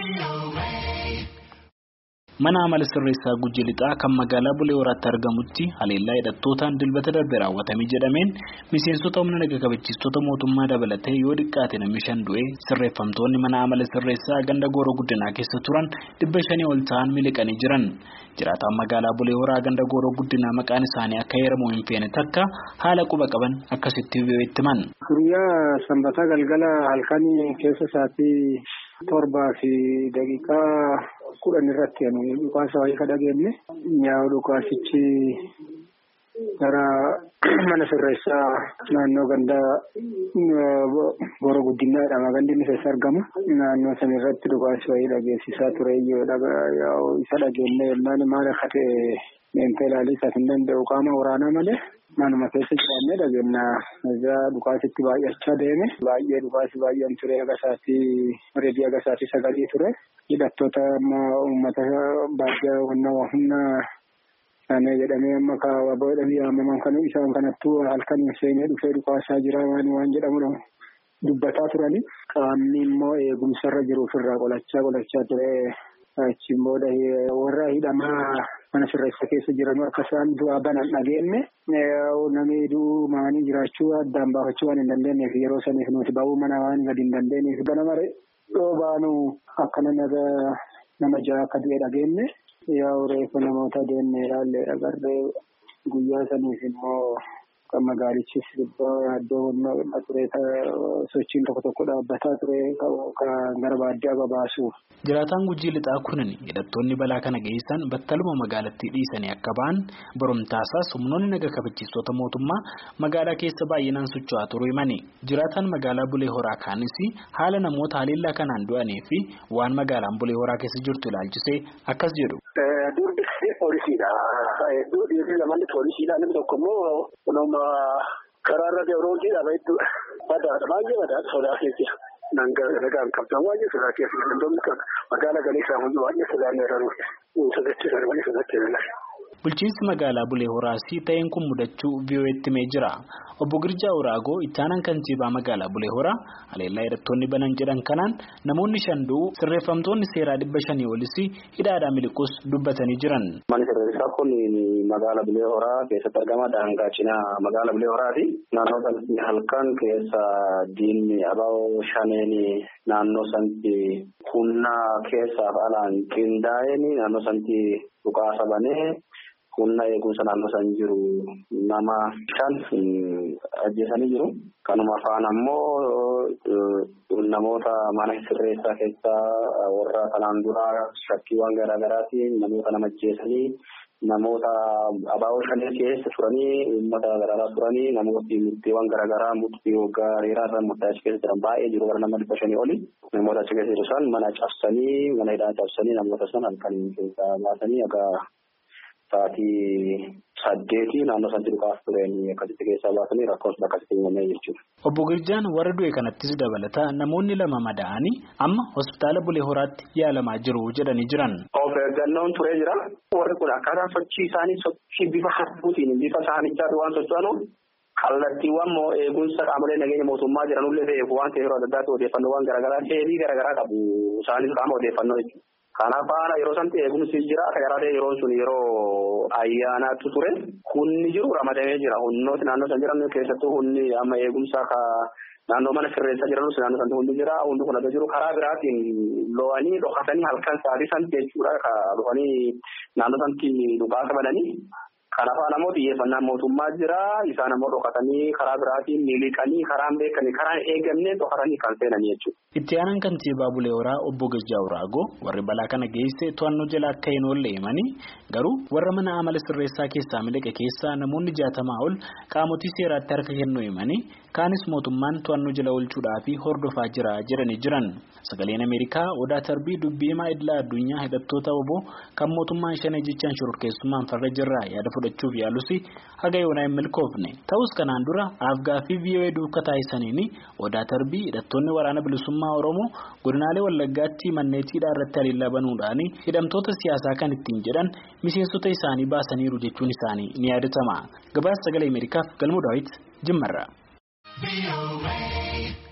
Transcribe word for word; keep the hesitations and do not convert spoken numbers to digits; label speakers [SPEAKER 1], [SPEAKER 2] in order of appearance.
[SPEAKER 1] Mana amala sirreessaa Gujii Lixaa kan magaalaa Bulee Horaatti argamutti haleellaa hidhattootaan dilbata darbe raawwatamee jedhameen miseensota humna naga kabachiistota mootummaa dabalatee yoo xiqqaate namni shan du'e sirreeffamtoonni mana amala sirreessaa ganda Gooroo Guddinaa keessa turan dhibba shanii ol ta'an miliqanii jiran. Jiraataan magaalaa Bulee Horaa ganda Gooroo Guddinaa maqaan isaanii akka heeramu hin feene takka haala quba qaban akkasitti itti himan.
[SPEAKER 2] Guyyaa Sanbataa galgala halkanii keessa isaatii torbaa fi daqiiqaa kudhan irratti dhukaasa wayii dhageenye nyaa'u dhukaasichi gara mana sirreessaa naannoo ganda Gooroo Guddinaadha. Gandi inni keessa argamu naannoo san irratti dhukaasa wayii dhageessisaa ture isa dhageenye yennaan maal akka ta'e meentee ilaalii isaaf hin danda'u qaama waraanaa malee manuma keessa jiraannee dhageenyaa irraa dhukaasitti baay'achaa deeme baay'ee dhukaasi baay'een ture agasaatii reedii agasaatii sagalii ture. Hidhattoota uummata baay'ee humna humna isaanii jedhamee amma kaawwaa dhabii haamaman kan isaan kanattuu halkan seenee dhufee dhukaasaa jira waan waan jedhamudha dubbataa turani. Qaamni immoo eegumsarra jiru ofirraa qolachaa qolachaa ture. Achiin booda warra hidhamaa mana sirreessaa keessa jiran akka isaan du'aa banan dhageenye namni du'uu maanii jiraachuu addaan baafachuu waan hin dandeenyeef yeroo saniif nuti ba'uu mana waan gadi hin dandeenyeef bana mare dhoobaanu akkana naga nama ja'a akka du'e dhageenye yaa reeffa namoota deemnee ilaallee agarree guyyaa saniif immoo kan magaalichis iddoo ture sochiin tokko tokko dhaabbataa ture kan gara baadiyyaa babaasu.
[SPEAKER 1] Jiraataan Gujii Lixaa kunin hidhattoonni balaa kana geessan battaluma magaalattii dhiisanii akka ba'an boromtaasaas humnoonni naga kabachiistota mootummaa magaalaa keessa baay'inaan socho'aa turuu himani. Jiraataan magaalaa Bulee Horaa kaanis haala namoota haleellaa kanaan du'anii fi waan magaalaan Bulee Horaa keessa jirtu ilaalchisee akkas jedhu.
[SPEAKER 3] Durbi poolisiidha. Durbi lamaan poolisiidha. Namni tokko immoo nama karaarra deemuun jedhama jechuudha. Badaadha baay'ee badaadha sodaa keessa. Nagaan qabdan baay'ee sodaa keessa. Namni magaalaa galeessaa hundi baay'ee sodaan irra sodachiisan baay'ee sodachiisan.
[SPEAKER 1] Bulchiinsi magaalaa Bulee Horaas ta'een kun mudachuu V O Aatti himee jira. Obbo Girjaa Uraagoo ittaanaan kantiibaa magaalaa Bulee Horaa haleellaa hidhattoonni banan jedhan kanaan namoonni shan du'u sirreeffamtoonni seeraa dhibba shanii olis hidhaadhaa miliquus dubbatanii jiran.
[SPEAKER 3] Manni sirreessaa kun magaalaa Bulee Horaa keessatti argama. Daangaa cinaa magaalaa Bulee Horaati. Naannoo sanatti halkan keessa diinni abaaboo shaneen naannoo sanatti humna keessaaf alaan qindaa'een naannoo sanatti dhukaasa banee humna eegumsa naannoo san jiru nama shan ajjeesanii jiru. Kanuma afaan ammoo namoota mana sirreessaa keessaa warra kanaan dura shakkiiwwan garaa garaatiin namoota nama ajjeesanii namoota abaaboo shanee keessa turanii uummata garaagaraa turanii namooti murtiiwwan garaagaraa murtii waggaa dheeraa irraa murtaa achi keessa jiran baay'ee jiru. Warra nama dhibba shanii oli namoota achi keessa jiru san mana cabsanii mana hidhaa cabsanii namoota san halkan keessaa baasanii egaa sa'aatii saddeetii naannoo sanatti dhukaasa turanii akkasitti keessaa baasanii rakkoon sun akkasitti uumamee jechuudha.
[SPEAKER 1] Obbo Girjaan warra du'e kanattis dabalata namoonni lama madaa'anii amma hospitaala Bulee Horaatti yaalamaa jiru jedhanii jiran.
[SPEAKER 3] Of eeggannoon turee jira. Warri kun akkaataa sochii isaanii sochii bifa harbuutiin bifa saanichaa waan socho'anu kallattiiwwan moo eegumsa qaamolee nageenya mootummaa jiranullee ta'eef waan ta'eef yeroo adda addaatti odeeffannoowwan garaagaraa seerii garaagaraa qabu isaanis qaama odeeffannoo jechuudha. Kanaaf haala yeroo sanatti eegumsi jira. Karaa ta'e yeroo sun yeroo ayyaanaatti ture hunni jiru ramadamee jira. Hunnooti naannoo san jiran keessattuu hunni amma eegumsaa ka naannoo mana sirreessaa jiranus naannoo sanatti hundi jira. Hundi kun adda jiru karaa biraatiin lo'anii dhokatanii halkan sa'aatii san jechuudha. Ka dhufanii naannoo sanatti dhukaasa bananii. Kanaaf namoota xiyyeeffannaa mootummaa jira. Isaan ammoo dhokatanii karaa biraatiin miliqanii karaan beekanii karaan eegamnee dhokatanii kan seenan jechuudha.
[SPEAKER 1] Itti aanaan kantiibaa Bulee Horaa obbo Girjaa Uraagoo warri balaa kana geesse to'annoo jala akka hin oolle himanii garuu warra mana amala sirreessaa keessaa miliqe keessaa namoonni jaatamaa ol qaamotii seeraatti harka kennuu himanii kaanis mootummaan to'annoo jala oolchuudhaa fi hordofaa jira jedhanii jiran. Sagaleen Ameerikaa odaa tarbii dubbii himaa idila addunyaa hidhattoota obbo kan mootummaan shanee jechaan shororkeessummaan farra jirraa yaada fudhachuuf yaalusi haga yoonaa hin milkoofne. Ta'us kanaan dura Afgaa fi V O A duukaa taasisaniin odaa tarbii hidhattoonni waraana bilisummaa Oromoo godinaalee Wallaggaatti manneetiidhaa irratti haleellaa banuudhaan hidhamtoota siyaasaa kan ittiin jedhan miseensota isaanii baasaniiru jechuun isaanii ni yaadatama. Gabaasa Sagalee Ameerikaaf Galmoo Daawit Jimmarraa.